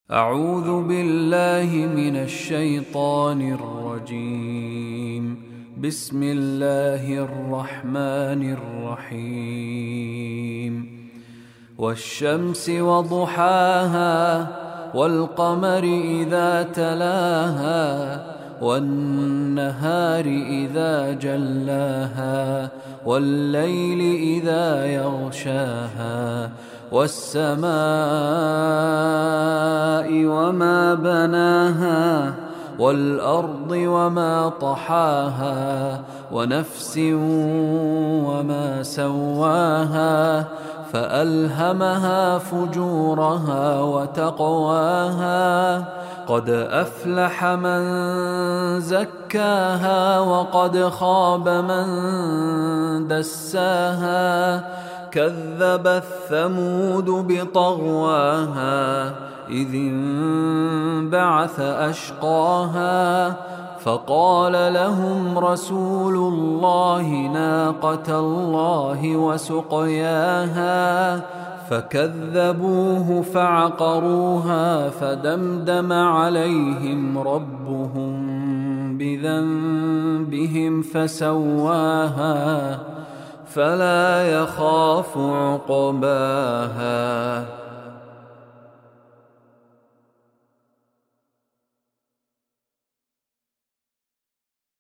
أعوذ بالله من الشيطان الرجيم. بسم الله الرحمن الرحيم. والشمس وضحاها والقمر إذا تلاها والنهار إذا جلاها والليل إذا يغشاها والسماء وما بناها والأرض وما طحاها ونفس وما سواها فألهمها فجورها وتقواها قد أفلح من زكاها وقد خاب من دساها كذبت ثمود بطغواها إذ انبعث أشقاها فقال لهم رسول الله ناقة الله وسقياها فكذبوه فعقروها فدمدم عليهم ربهم بذنبهم فسواها فلا يخاف عقباها.